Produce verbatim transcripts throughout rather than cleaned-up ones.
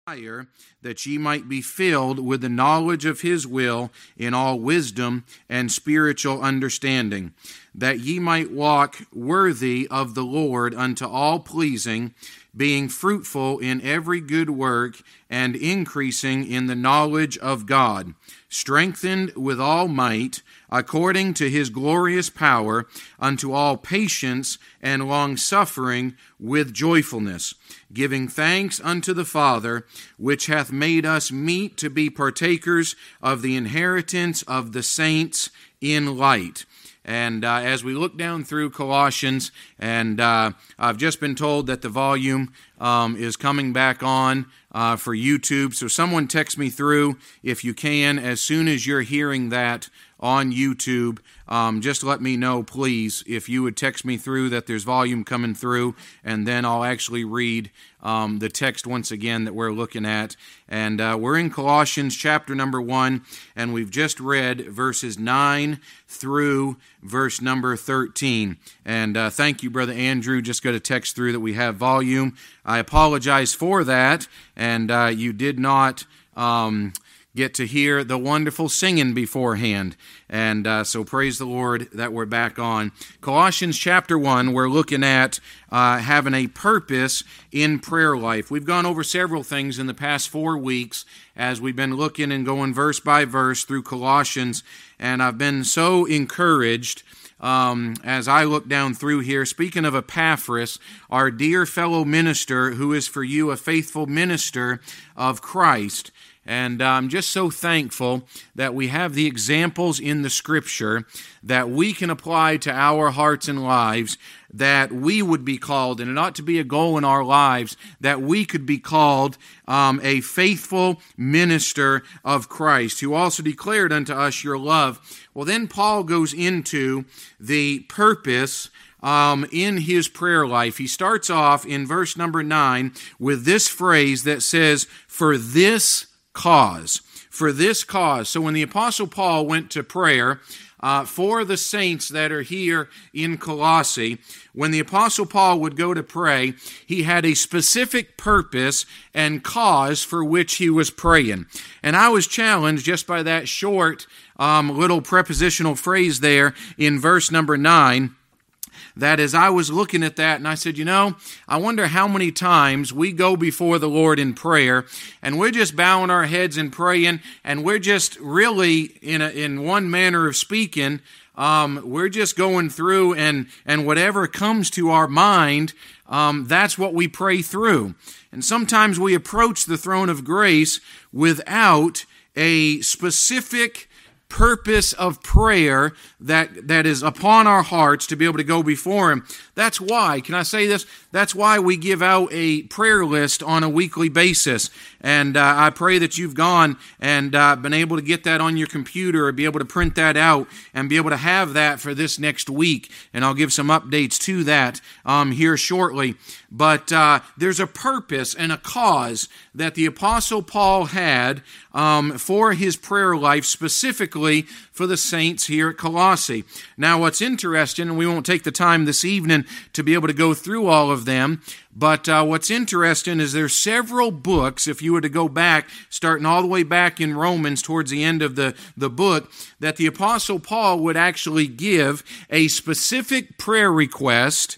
desire that ye might be filled with the knowledge of his will in all wisdom and spiritual understanding, that ye might walk worthy of the Lord unto all pleasing, being fruitful in every good work and increasing in the knowledge of God, strengthened with all might, according to his glorious power, unto all patience and long-suffering with joyfulness, giving thanks unto the Father, which hath made us meet to be partakers of the inheritance of the saints in light. And uh, as we look down through Colossians, and uh, I've just been told that the volume um, is coming back on uh, for YouTube, so someone text me through, if you can, as soon as you're hearing that on YouTube. Um, just let me know, please, if you would text me through that there's volume coming through, and then I'll actually read um, the text once again that we're looking at. And uh, we're in Colossians chapter number one, and we've just read verses nine through verse number thirteen. And uh, thank you, Brother Andrew. Just got a text through that we have volume. I apologize for that, and uh, you did not Um, get to hear the wonderful singing beforehand. And uh, so praise the Lord that we're back on. Colossians chapter one, we're looking at uh, having a purpose in prayer life. We've gone over several things in the past four weeks as we've been looking and going verse by verse through Colossians, and I've been so encouraged Um, as I look down through here. Speaking of Epaphras, our dear fellow minister, who is for you a faithful minister of Christ. And uh, I'm just so thankful that we have the examples in the Scripture that we can apply to our hearts and lives, that we would be called, and it ought to be a goal in our lives, that we could be called um, a faithful minister of Christ, who also declared unto us your love. Well, then Paul goes into the purpose Um, in his prayer life. He starts off in verse number nine with this phrase that says, for this cause. For this cause. So when the Apostle Paul went to prayer uh, for the saints that are here in Colossae, when the Apostle Paul would go to pray, he had a specific purpose and cause for which he was praying. And I was challenged just by that short um, little prepositional phrase there in verse number nine, that as I was looking at that, and I said, you know, I wonder how many times we go before the Lord in prayer, and we're just bowing our heads and praying, and we're just really, in a, in one manner of speaking, um, we're just going through, and, and whatever comes to our mind, um, that's what we pray through. And sometimes we approach the throne of grace without a specific purpose of prayer that, that is upon our hearts to be able to go before Him. That's why, can I say this? That's why we give out a prayer list on a weekly basis. And uh, I pray that you've gone and uh, been able to get that on your computer or be able to print that out and be able to have that for this next week. And I'll give some updates to that um, here shortly. But uh, there's a purpose and a cause that the Apostle Paul had um, for his prayer life, specifically for the saints here at Colossae. Now, what's interesting, and we won't take the time this evening to be able to go through all of them, but uh, what's interesting is there's several books, if you were to go back, starting all the way back in Romans towards the end of the, the book, that the Apostle Paul would actually give a specific prayer request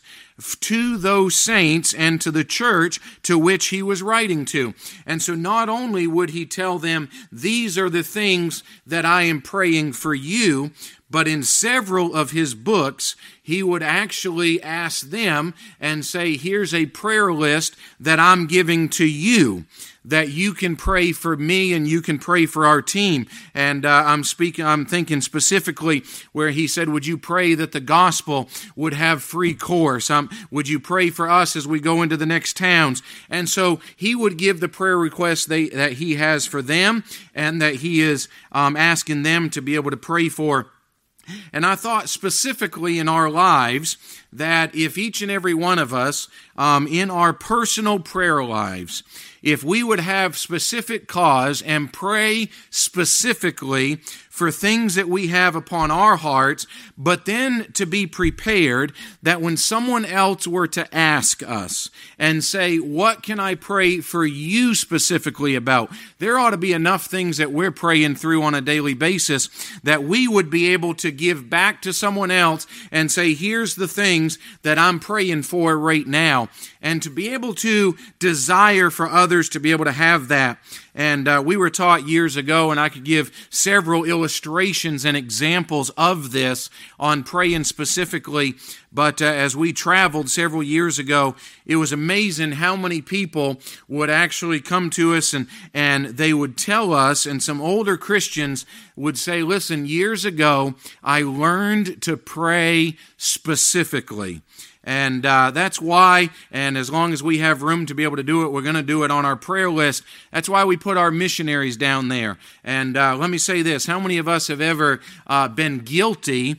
to those saints and to the church to which he was writing to. And so not only would he tell them, these are the things that I am praying for you, but in several of his books, he would actually ask them and say, here's a prayer list that I'm giving to you, that you can pray for me and you can pray for our team. And uh, I'm speaking, I'm thinking specifically where he said, would you pray that the gospel would have free course? Um, would you pray for us as we go into the next towns? And so he would give the prayer requests they, that he has for them and that he is um, asking them to be able to pray for. And I thought specifically in our lives that if each and every one of us, um, in our personal prayer lives, if we would have specific cause and pray specifically for things that we have upon our hearts, but then to be prepared that when someone else were to ask us and say, what can I pray for you specifically about? There ought to be enough things that we're praying through on a daily basis that we would be able to give back to someone else and say, here's the things that I'm praying for right now. And to be able to desire for others to be able to have that. And uh, we were taught years ago, and I could give several illustrations and examples of this on praying specifically. But uh, as we traveled several years ago, it was amazing how many people would actually come to us and, and they would tell us, and some older Christians would say, listen, years ago, I learned to pray specifically. And uh, that's why, and as long as we have room to be able to do it, we're going to do it on our prayer list. That's why we put our missionaries down there. And uh, let me say this, how many of us have ever uh, been guilty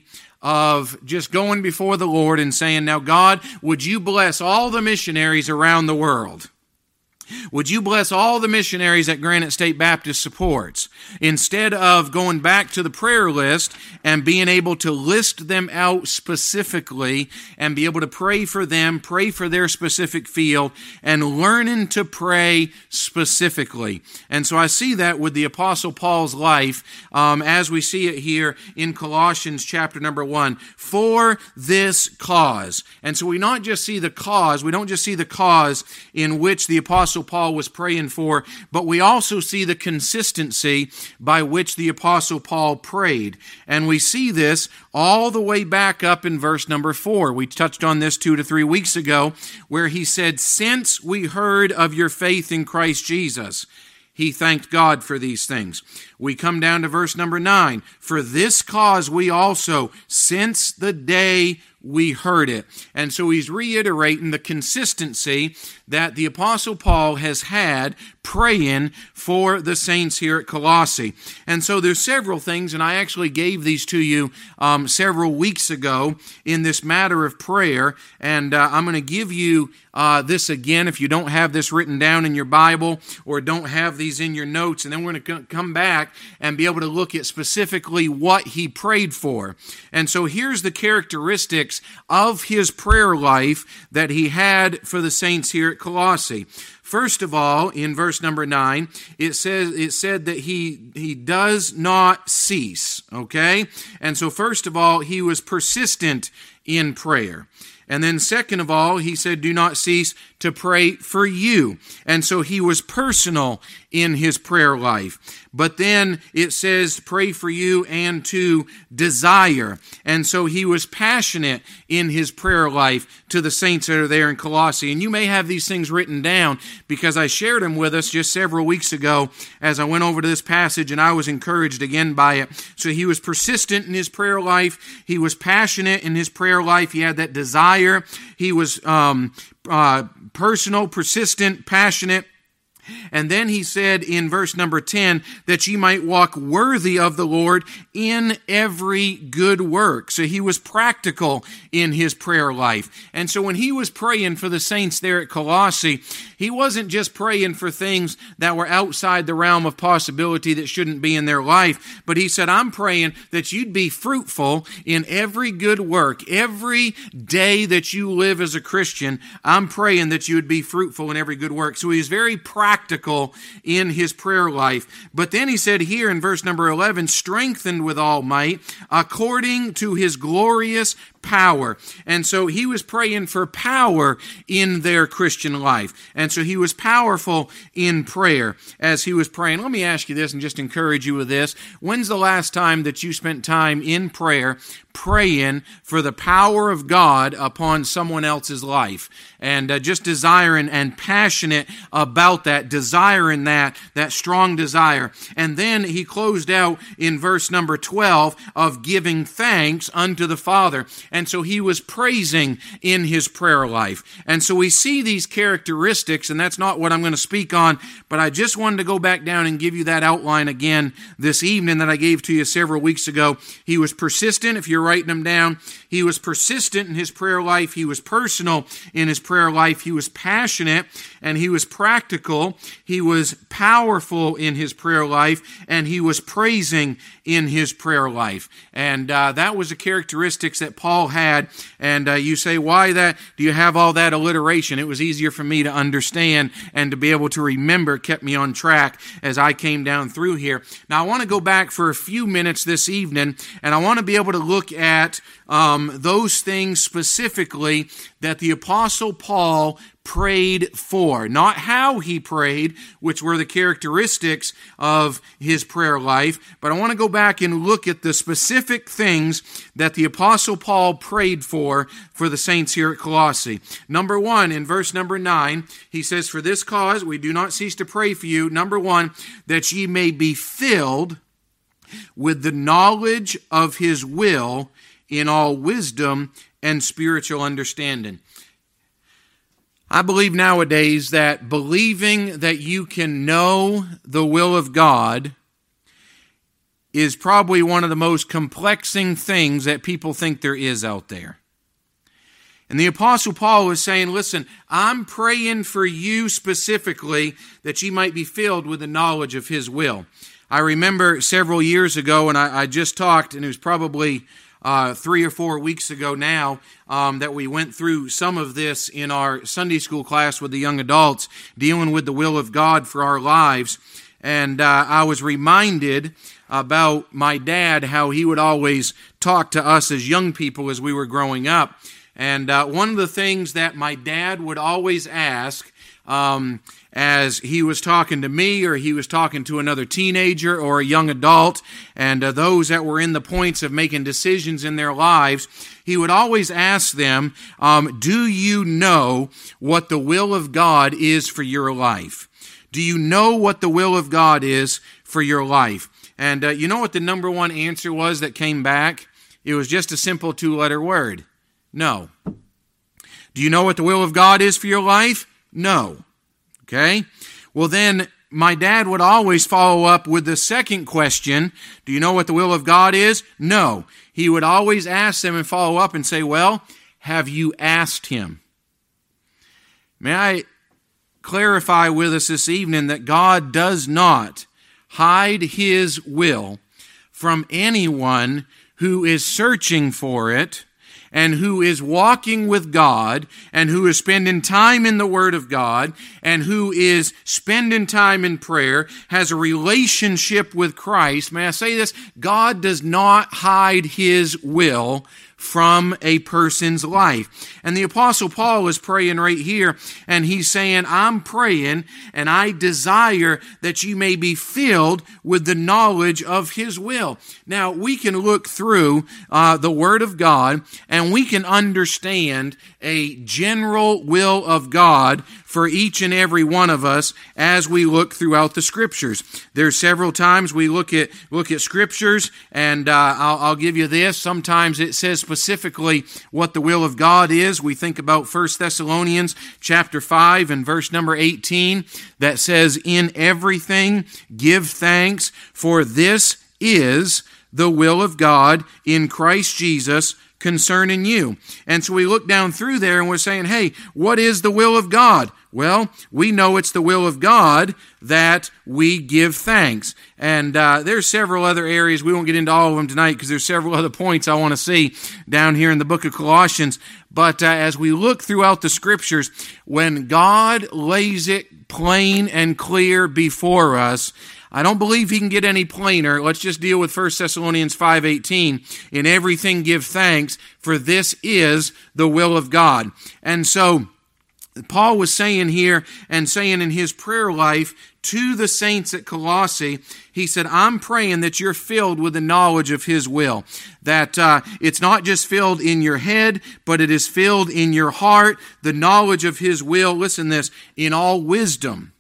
of just going before the Lord and saying, now God, would you bless all the missionaries around the world? Would you bless all the missionaries that Granite State Baptist supports? Instead of going back to the prayer list and being able to list them out specifically and be able to pray for them, pray for their specific field, and learning to pray specifically. And so I see that with the Apostle Paul's life um, as we see it here in Colossians chapter number one, for this cause. And so we not just see the cause, we don't just see the cause in which the Apostle Paul was praying for, but we also see the consistency by which the Apostle Paul prayed. And we see this all the way back up in verse number four. We touched on this two to three weeks ago, where he said, since we heard of your faith in Christ Jesus, he thanked God for these things. We come down to verse number nine. For this cause we also, since the day we heard it. And so he's reiterating the consistency that the Apostle Paul has had praying for the saints here at Colossae. And so there's several things, and I actually gave these to you um, several weeks ago in this matter of prayer. And uh, I'm going to give you uh, this again if you don't have this written down in your Bible or don't have these in your notes. And then we're going to come back and be able to look at specifically what he prayed for. And so here's the characteristics of his prayer life that he had for the saints here at Colossae. First of all, in verse number nine, it says it said that he he does not cease, okay? And so first of all, he was persistent in prayer. And then second of all, he said, do not cease to pray for you. And so he was personal in his prayer life. But then it says, pray for you and to desire. And so he was passionate in his prayer life to the saints that are there in Colossae. And you may have these things written down because I shared them with us just several weeks ago as I went over to this passage, and I was encouraged again by it. So he was persistent in his prayer life. He was passionate in his prayer life. He had that desire. He was um, uh, personal, persistent, passionate. And then he said in verse number ten, that ye might walk worthy of the Lord in every good work. So he was practical in his prayer life. And so when he was praying for the saints there at Colossae, he wasn't just praying for things that were outside the realm of possibility that shouldn't be in their life, but he said, I'm praying that you'd be fruitful in every good work. Every day that you live as a Christian, I'm praying that you would be fruitful in every good work. So he was very practical practical in his prayer life. But then he said here in verse number eleven, strengthened with all might according to his glorious power. And so he was praying for power in their Christian life. And so he was powerful in prayer as he was praying. Let me ask you this and just encourage you with this. When's the last time that you spent time in prayer praying for the power of God upon someone else's life? And uh, just desiring and passionate about that, that desire in that, that strong desire. And then he closed out in verse number twelve of giving thanks unto the Father. And so he was praising in his prayer life. And so we see these characteristics, and that's not what I'm going to speak on, but I just wanted to go back down and give you that outline again this evening that I gave to you several weeks ago. He was persistent, if you're writing them down. He was persistent in his prayer life. He was personal in his prayer life. He was passionate, and he was practical. He was powerful in his prayer life, and he was praising in his prayer life. And uh, that was the characteristics that Paul had. And uh, you say, why that? Do you have all that alliteration? It was easier for me to understand and to be able to remember. It kept me on track as I came down through here. Now, I want to go back for a few minutes this evening, and I want to be able to look at um, those things specifically that the Apostle Paul prayed for. Not how he prayed, which were the characteristics of his prayer life, but I want to go back and look at the specific things that the Apostle Paul prayed for for the saints here at Colossae. Number one, in verse number nine, he says, "For this cause we do not cease to pray for you, number one, that ye may be filled with the knowledge of his will in all wisdom and spiritual understanding." I believe nowadays that believing that you can know the will of God is probably one of the most complexing things that people think there is out there. And the Apostle Paul is saying, listen, I'm praying for you specifically that you might be filled with the knowledge of his will. I remember several years ago, and I, I just talked, and it was probably Uh, three or four weeks ago now, um, that we went through some of this in our Sunday school class with the young adults, dealing with the will of God for our lives. And uh, I was reminded about my dad, how he would always talk to us as young people as we were growing up. And uh, one of the things that my dad would always ask, um, as he was talking to me or he was talking to another teenager or a young adult, and uh, those that were in the points of making decisions in their lives, he would always ask them, um, do you know what the will of God is for your life? Do you know what the will of God is for your life? And uh, you know what the number one answer was that came back? It was just a simple two-letter word. No. Do you know what the will of God is for your life? No. Okay? Well, then my dad would always follow up with the second question. Do you know what the will of God is? No. He would always ask them and follow up and say, well, have you asked him? May I clarify with us this evening that God does not hide his will from anyone who is searching for it, and who is walking with God, and who is spending time in the Word of God, and who is spending time in prayer, has a relationship with Christ. May I say this? God does not hide his will from a person's life. And the Apostle Paul is praying right here, and he's saying, I'm praying, and I desire that you may be filled with the knowledge of his will. Now, we can look through uh, the Word of God, and we can understand a general will of God for each and every one of us as we look throughout the Scriptures. There's several times we look at look at Scriptures, and uh, I'll, I'll give you this. Sometimes it says specifically what the will of God is. We think about First Thessalonians chapter five and verse number eighteen that says, in everything give thanks, for this is the will of God in Christ Jesus concerning you. And so we look down through there and we're saying, hey, what is the will of God? Well, we know it's the will of God that we give thanks. And uh, there's several other areas. We won't get into all of them tonight because there's several other points I want to see down here in the book of Colossians. But uh, as we look throughout the Scriptures, when God lays it plain and clear before us, I don't believe he can get any plainer. Let's just deal with First Thessalonians five eighteen. In everything give thanks, for this is the will of God. And so Paul was saying here and saying in his prayer life to the saints at Colossae, he said, I'm praying that you're filled with the knowledge of his will. That uh, it's not just filled in your head, but it is filled in your heart, the knowledge of his will. Listen to this, in all wisdom.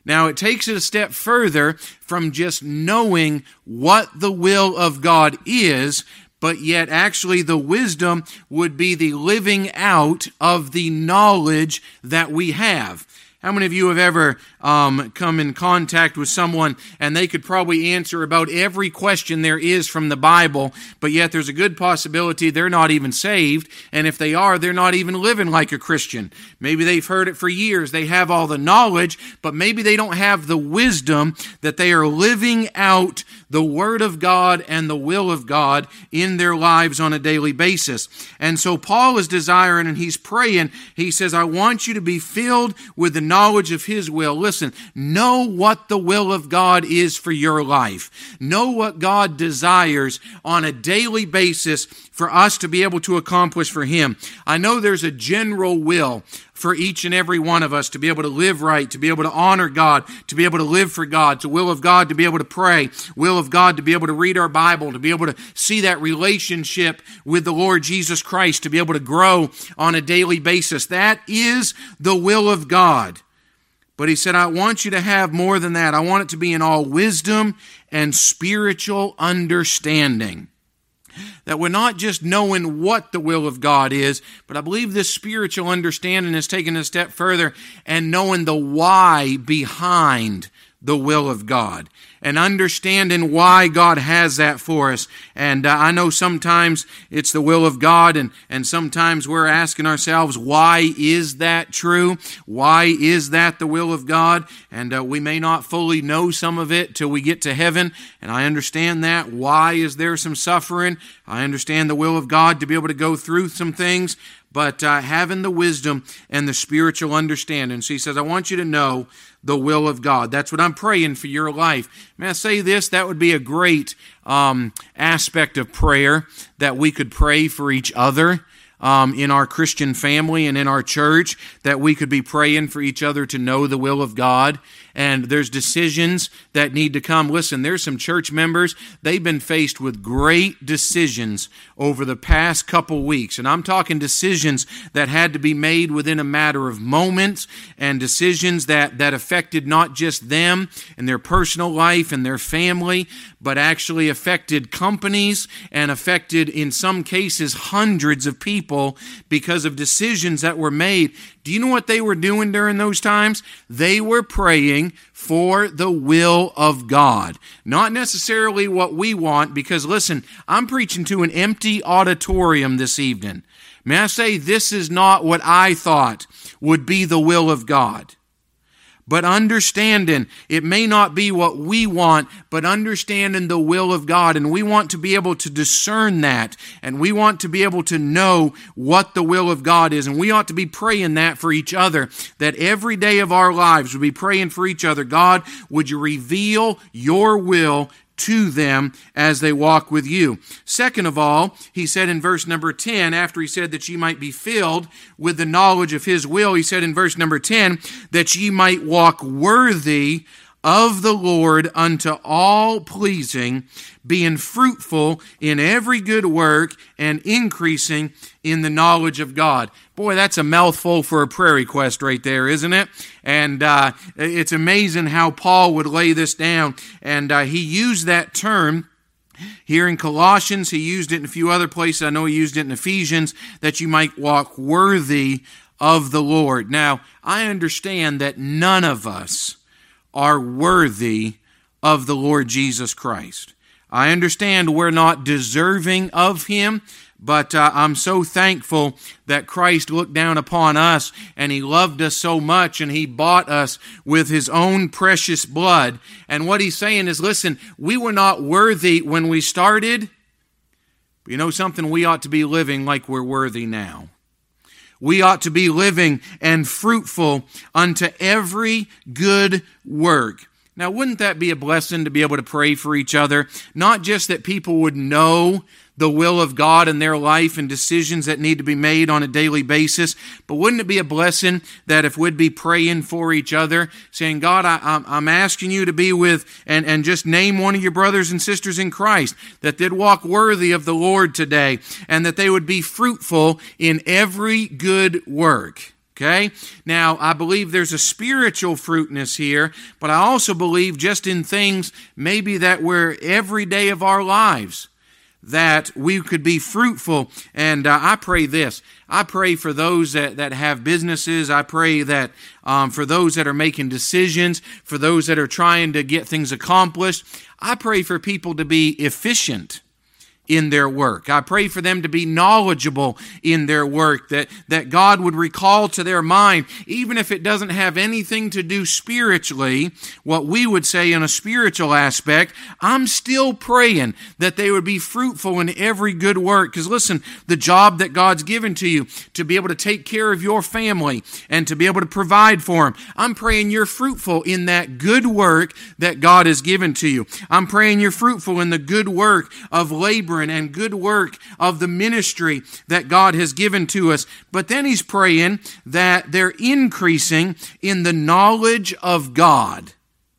Now, it takes it a step further from just knowing what the will of God is, but yet actually the wisdom would be the living out of the knowledge that we have. How many of you have ever um, come in contact with someone and they could probably answer about every question there is from the Bible, but yet there's a good possibility they're not even saved, and if they are, they're not even living like a Christian. Maybe they've heard it for years, they have all the knowledge, but maybe they don't have the wisdom that they are living out the Word of God and the will of God in their lives on a daily basis. And so Paul is desiring, and he's praying, he says, I want you to be filled with the knowledge of His will. Listen, know what the will of God is for your life. Know what God desires on a daily basis for us to be able to accomplish for Him. I know there's a general will for each and every one of us to be able to live right, to be able to honor God, to be able to live for God, to will of God to be able to pray, will of God to be able to read our Bible, to be able to see that relationship with the Lord Jesus Christ, to be able to grow on a daily basis. That is the will of God. But he said, I want you to have more than that. I want it to be in all wisdom and spiritual understanding. That we're not just knowing what the will of God is, but I believe this spiritual understanding is taken a step further and knowing the why behind the will of God and understanding why God has that for us. And uh, I know sometimes it's the will of God, and, and sometimes we're asking ourselves, why is that true? Why is that the will of God? And uh, we may not fully know some of it till we get to heaven, and I understand that. Why is there some suffering? I understand the will of God to be able to go through some things, but uh, having the wisdom and the spiritual understanding. So he says, I want you to know the will of God. That's what I'm praying for your life. May I say this? That would be a great um, aspect of prayer, that we could pray for each other um, in our Christian family and in our church, that we could be praying for each other to know the will of God. And there's decisions that need to come. Listen, there's some church members, they've been faced with great decisions over the past couple weeks. And I'm talking decisions that had to be made within a matter of moments, and decisions that, that affected not just them and their personal life and their family, but actually affected companies and affected, in some cases, hundreds of people because of decisions that were made. Do you know what they were doing during those times? They were praying for the will of God. Not necessarily what we want, because listen, I'm preaching to an empty auditorium this evening. May I say, this is not what I thought would be the will of God. But understanding, it may not be what we want, but understanding the will of God. And we want to be able to discern that. And we want to be able to know what the will of God is. And we ought to be praying that for each other. That every day of our lives, we'll be praying for each other. God, would you reveal your will to them as they walk with you. Second of all, he said in verse number ten, after he said that ye might be filled with the knowledge of His will, he said in verse number ten, that ye might walk worthy of the Lord unto all pleasing, being fruitful in every good work and increasing in the knowledge of God. Boy, that's a mouthful for a prayer request right there, isn't it? And uh, it's amazing how Paul would lay this down. And uh, he used that term here in Colossians. He used it in a few other places. I know he used it in Ephesians, that you might walk worthy of the Lord. Now, I understand that none of us are worthy of the Lord Jesus Christ. I understand we're not deserving of Him, but uh, I'm so thankful that Christ looked down upon us and He loved us so much and He bought us with His own precious blood. And what He's saying is, listen, we were not worthy when we started, but you know something? We ought to be living like we're worthy now. We ought to be living and fruitful unto every good work. Now, wouldn't that be a blessing to be able to pray for each other? Not just that people would know the will of God in their life and decisions that need to be made on a daily basis, but wouldn't it be a blessing that if we'd be praying for each other, saying, God, I, I'm asking you to be with, and, and just name one of your brothers and sisters in Christ, that they'd walk worthy of the Lord today, and that they would be fruitful in every good work. Okay? Now, I believe there's a spiritual fruitness here, but I also believe just in things maybe that we're every day of our lives, that we could be fruitful. And uh, I pray this. I pray for those that, that have businesses. I pray that um, for those that are making decisions, for those that are trying to get things accomplished. I pray for people to be efficient in their work. I pray for them to be knowledgeable in their work, that, that God would recall to their mind, even if it doesn't have anything to do spiritually, what we would say in a spiritual aspect, I'm still praying that they would be fruitful in every good work. Because listen, the job that God's given to you, to be able to take care of your family and to be able to provide for them, I'm praying you're fruitful in that good work that God has given to you. I'm praying you're fruitful in the good work of laboring and good work of the ministry that God has given to us. But then he's praying that they're increasing in the knowledge of God.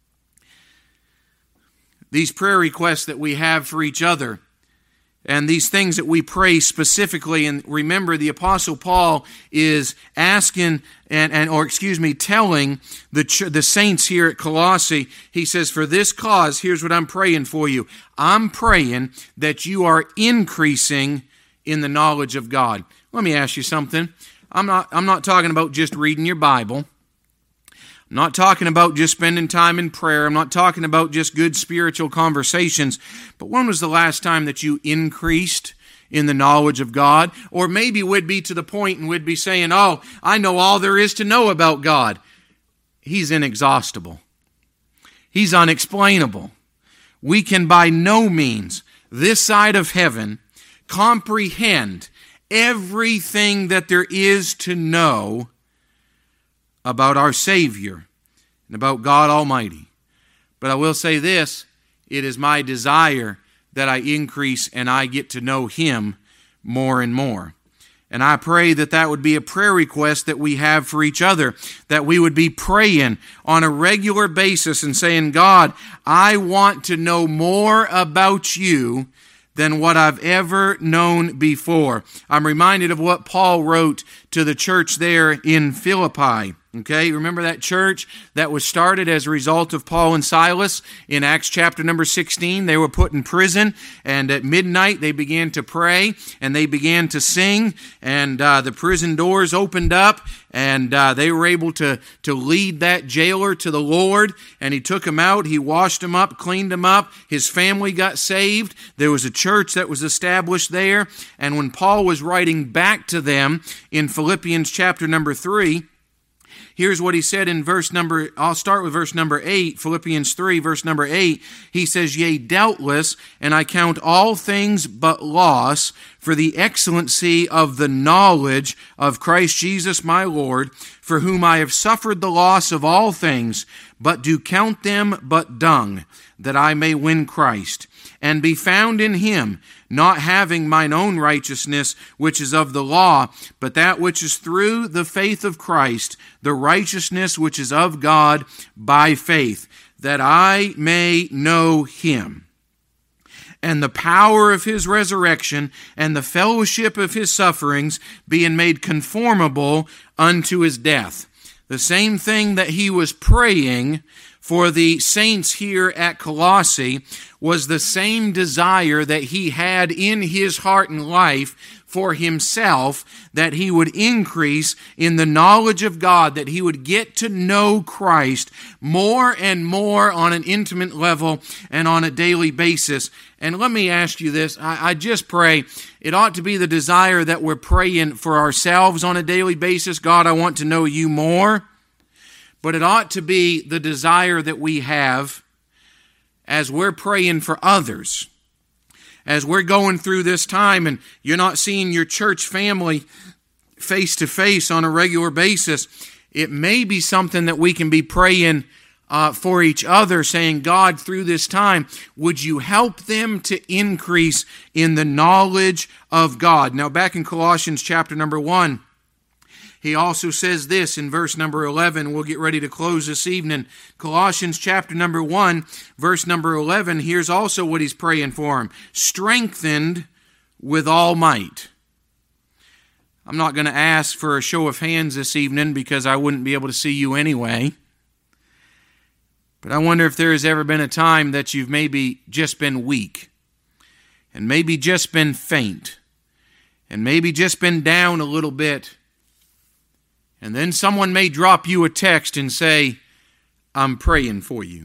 These prayer requests that we have for each other, and these things that we pray specifically, and remember the Apostle Paul is asking, and, and or excuse me, telling the, the saints here at Colossae, he says, for this cause, here's what I'm praying for you. I'm praying that you are increasing in the knowledge of God. Let me ask you something. I'm not, I'm not talking about just reading your Bible. I'm not talking about just spending time in prayer. I'm not talking about just good spiritual conversations. But when was the last time that you increased in the knowledge of God? Or maybe we'd be to the point and we'd be saying, oh, I know all there is to know about God. He's inexhaustible. He's unexplainable. We can by no means, this side of heaven, comprehend everything that there is to know about our Savior and about God Almighty. But I will say this, it is my desire that I increase and I get to know Him more and more. And I pray that that would be a prayer request that we have for each other, that we would be praying on a regular basis and saying, God, I want to know more about you than what I've ever known before. I'm reminded of what Paul wrote to the church there in Philippi. Okay, remember that church that was started as a result of Paul and Silas in Acts chapter number sixteen? They were put in prison, and at midnight they began to pray, and they began to sing, and uh, the prison doors opened up, and uh, they were able to, to lead that jailer to the Lord, and he took him out, he washed him up, cleaned him up, his family got saved, there was a church that was established there, and when Paul was writing back to them in Philippians chapter number three, here's what he said in verse number, I'll start with verse number eight, Philippians three, verse number eight. He says, yea, doubtless, and I count all things but loss for the excellency of the knowledge of Christ Jesus my Lord, for whom I have suffered the loss of all things, but do count them but dung, that I may win Christ, and be found in Him, not having mine own righteousness, which is of the law, but that which is through the faith of Christ, the righteousness which is of God by faith, that I may know Him, and the power of His resurrection, and the fellowship of His sufferings, being made conformable unto His death. The same thing that he was praying for the saints here at Colossae was the same desire that he had in his heart and life for himself, that he would increase in the knowledge of God, that he would get to know Christ more and more on an intimate level and on a daily basis. And let me ask you this, I, I just pray, it ought to be the desire that we're praying for ourselves on a daily basis. God, I want to know you more. But it ought to be the desire that we have as we're praying for others. As we're going through this time and you're not seeing your church family face to face on a regular basis, it may be something that we can be praying uh, for each other, saying, God, through this time, would you help them to increase in the knowledge of God? Now, back in Colossians chapter number one, he also says this in verse number eleven. We'll get ready to close this evening. Colossians chapter number one, verse number eleven. Here's also what he's praying for him. Strengthened with all might. I'm not going to ask for a show of hands this evening because I wouldn't be able to see you anyway. But I wonder if there has ever been a time that you've maybe just been weak, and maybe just been faint, and maybe just been down a little bit. And then someone may drop you a text and say, I'm praying for you.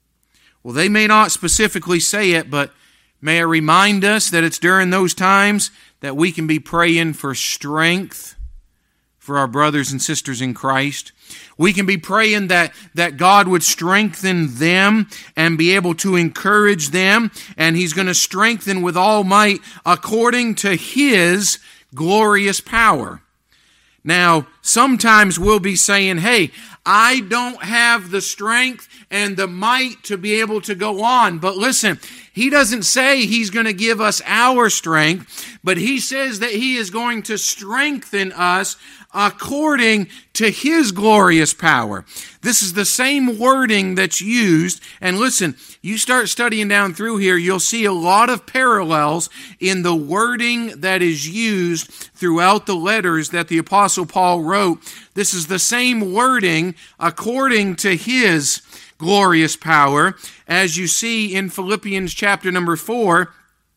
Well, they may not specifically say it, but may I remind us that it's during those times that we can be praying for strength for our brothers and sisters in Christ. We can be praying that, that God would strengthen them and be able to encourage them, and He's going to strengthen with all might according to His glorious power. Now, sometimes we'll be saying, hey, I don't have the strength and the might to be able to go on. But listen, He doesn't say He's going to give us our strength, but He says that He is going to strengthen us according to His glorious power. This is the same wording that's used. And listen, you start studying down through here, you'll see a lot of parallels in the wording that is used throughout the letters that the Apostle Paul wrote. This is the same wording according to His glorious power, as you see in Philippians chapter number four,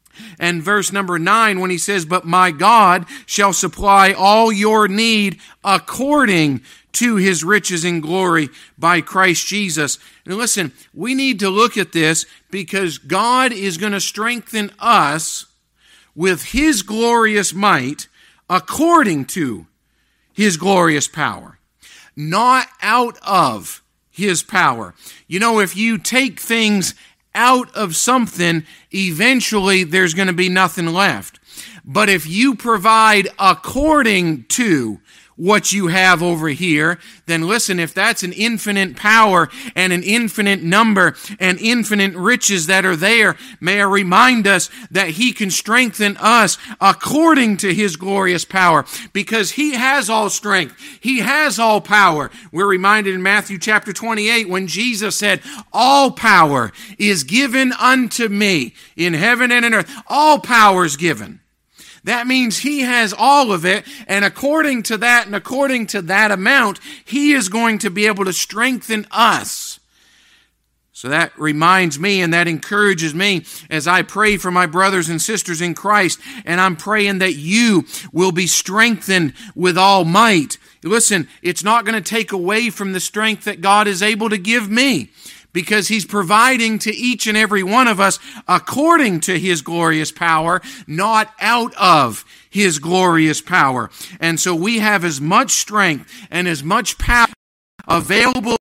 and verse number nine, when he says, but my God shall supply all your need according to His riches in glory by Christ Jesus. And listen, we need to look at this because God is going to strengthen us with His glorious might according to His glorious power, not out of His power. You know, if you take things out of something, eventually there's going to be nothing left. But if you provide according to what you have over here, then listen, if that's an infinite power and an infinite number and infinite riches that are there, may I remind us that He can strengthen us according to His glorious power, because He has all strength. He has all power. We're reminded in Matthew chapter twenty-eight when Jesus said, all power is given unto me in heaven and in earth. All power is given. That means He has all of it, and according to that and according to that amount, He is going to be able to strengthen us. So that reminds me and that encourages me as I pray for my brothers and sisters in Christ, and I'm praying that you will be strengthened with all might. Listen, it's not going to take away from the strength that God is able to give me, because He's providing to each and every one of us according to His glorious power, not out of His glorious power. And so we have as much strength and as much power available.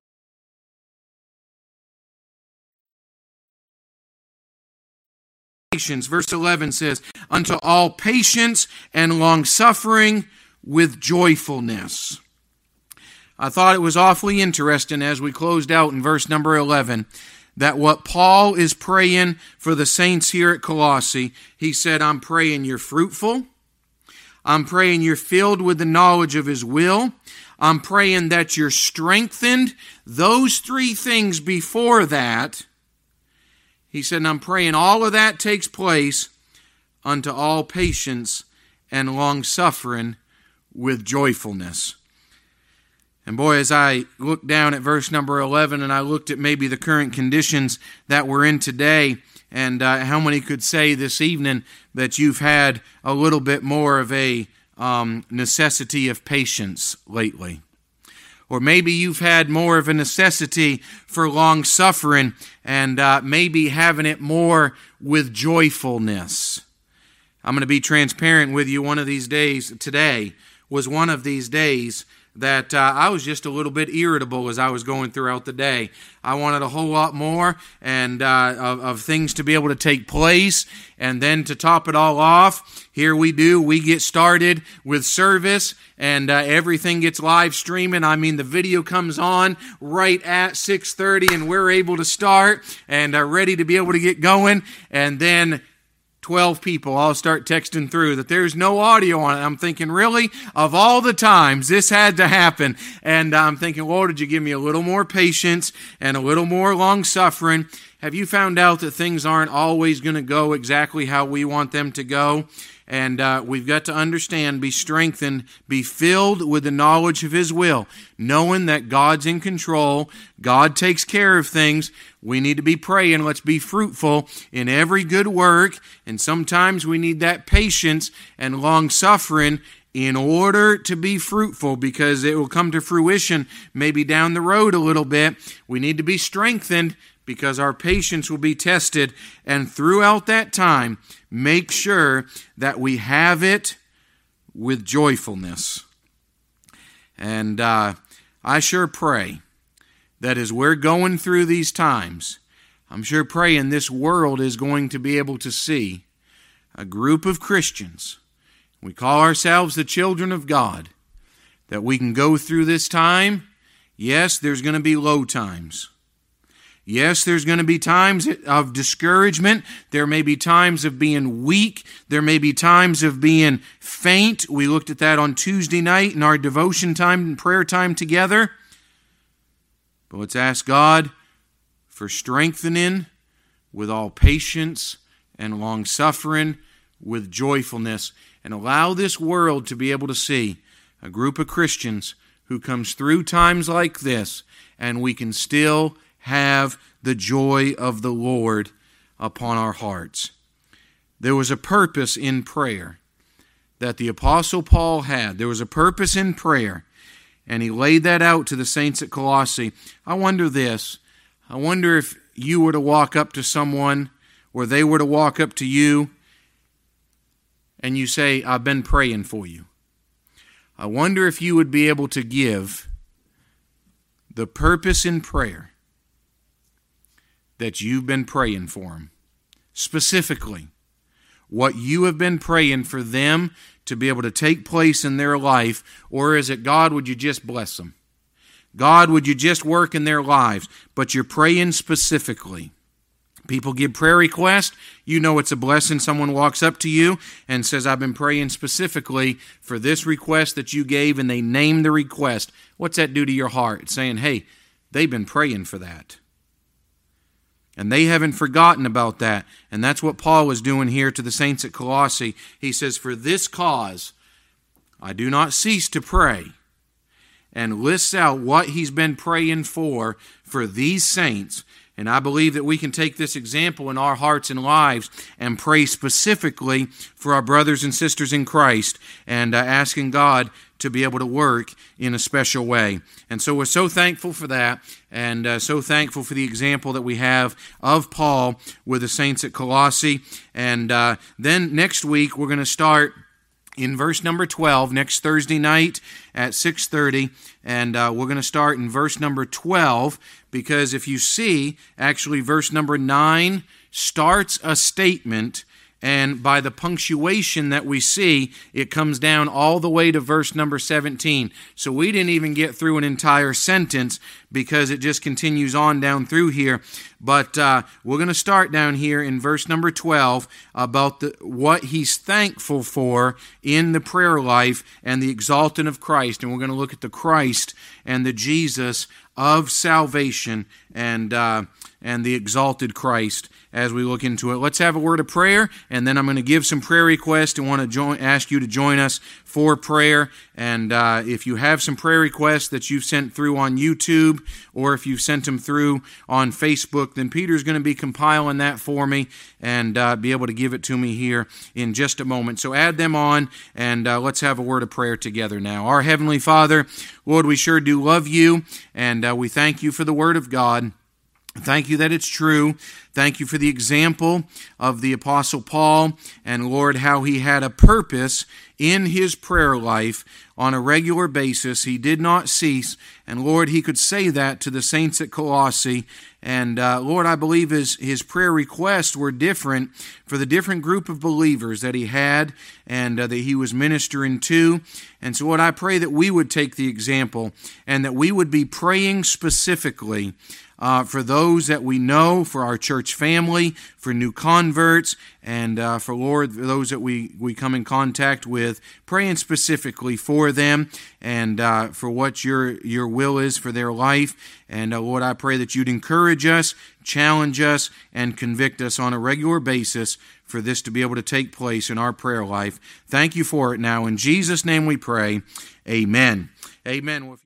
Verse eleven says, unto all patience and long-suffering with joyfulness. I thought it was awfully interesting as we closed out in verse number eleven that what Paul is praying for the saints here at Colossae, he said, I'm praying you're fruitful. I'm praying you're filled with the knowledge of His will. I'm praying that you're strengthened. Those three things before that, he said, and I'm praying all of that takes place unto all patience and long-suffering with joyfulness. And boy, as I looked down at verse number eleven and I looked at maybe the current conditions that we're in today, and uh, how many could say this evening that you've had a little bit more of a um, necessity of patience lately? Or maybe you've had more of a necessity for long suffering and uh, maybe having it more with joyfulness. I'm going to be transparent with you. One of these days, today, was one of these days that uh, I was just a little bit irritable as I was going throughout the day. I wanted a whole lot more and uh, of, of things to be able to take place. And then to top it all off, here we do. We get started with service and uh, everything gets live streaming. I mean, the video comes on right at six thirty and we're able to start and are ready to be able to get going. And then twelve people all start texting through that there's no audio on it. I'm thinking, really? Of all the times this had to happen. And I'm thinking, Lord, did you give me a little more patience and a little more long suffering? Have you found out that things aren't always going to go exactly how we want them to go? And uh, we've got to understand, be strengthened, be filled with the knowledge of His will, knowing that God's in control, God takes care of things. We need to be praying, let's be fruitful in every good work, and sometimes we need that patience and long-suffering in order to be fruitful, because it will come to fruition maybe down the road a little bit. We need to be strengthened because our patience will be tested, and throughout that time, make sure that we have it with joyfulness. And uh, I sure pray that as we're going through these times, I'm sure praying this world is going to be able to see a group of Christians, we call ourselves the children of God, that we can go through this time. Yes, there's going to be low times. Yes, there's going to be times of discouragement. There may be times of being weak. There may be times of being faint. We looked at that on Tuesday night in our devotion time and prayer time together. But let's ask God for strengthening with all patience and long-suffering, with joyfulness, and allow this world to be able to see a group of Christians who comes through times like this, and we can still have the joy of the Lord upon our hearts. There was a purpose in prayer that the Apostle Paul had. There was a purpose in prayer, and he laid that out to the saints at Colossae. I wonder this. I wonder if you were to walk up to someone, or they were to walk up to you, and you say, I've been praying for you. I wonder if you would be able to give the purpose in prayer that you've been praying for them. Specifically, what you have been praying for them to be able to take place in their life, or is it, God, would you just bless them? God, would you just work in their lives? But you're praying specifically. People give prayer requests. You know it's a blessing. Someone walks up to you and says, I've been praying specifically for this request that you gave, and they name the request. What's that do to your heart? It's saying, hey, they've been praying for that. And they haven't forgotten about that. And that's what Paul is doing here to the saints at Colossae. He says, for this cause, I do not cease to pray. And lists out what he's been praying for, for these saints. And I believe that we can take this example in our hearts and lives and pray specifically for our brothers and sisters in Christ, and uh, asking God to be able to work in a special way. And so we're so thankful for that, and uh, so thankful for the example that we have of Paul with the saints at Colossae. And uh, then next week we're going to start in verse number twelve, next Thursday night at six thirty, and uh, we're going to start in verse number twelve, because if you see, actually verse number nine starts a statement, and by the punctuation that we see, it comes down all the way to verse number seventeen. So we didn't even get through an entire sentence because it just continues on down through here. But uh, we're going to start down here in verse number twelve about the, what he's thankful for in the prayer life and the exalting of Christ. And we're going to look at the Christ and the Jesus of salvation, and uh, and the exalted Christ as we look into it. Let's have a word of prayer, and then I'm going to give some prayer requests and want to join, ask you to join us for prayer. And uh, if you have some prayer requests that you've sent through on YouTube, or if you've sent them through on Facebook, then Peter's going to be compiling that for me and uh, be able to give it to me here in just a moment. So add them on, and uh, let's have a word of prayer together now. Our Heavenly Father, Lord, we sure do love you, and uh, we thank you for the Word of God. Thank you that it's true. Thank you for the example of the Apostle Paul, and Lord, how he had a purpose in his prayer life on a regular basis. He did not cease, and Lord, he could say that to the saints at Colossae. And uh, Lord, I believe his, his prayer requests were different for the different group of believers that he had and uh, that he was ministering to. And so Lord, I pray that we would take the example and that we would be praying specifically uh, for those that we know, for our church family, for new converts, and uh, for, Lord, those that we, we come in contact with, praying specifically for them and uh, for what your, your will is for their life. And uh, Lord, I pray that you'd encourage us, challenge us, and convict us on a regular basis for this to be able to take place in our prayer life. Thank you for it now. In Jesus' name we pray. Amen. Amen.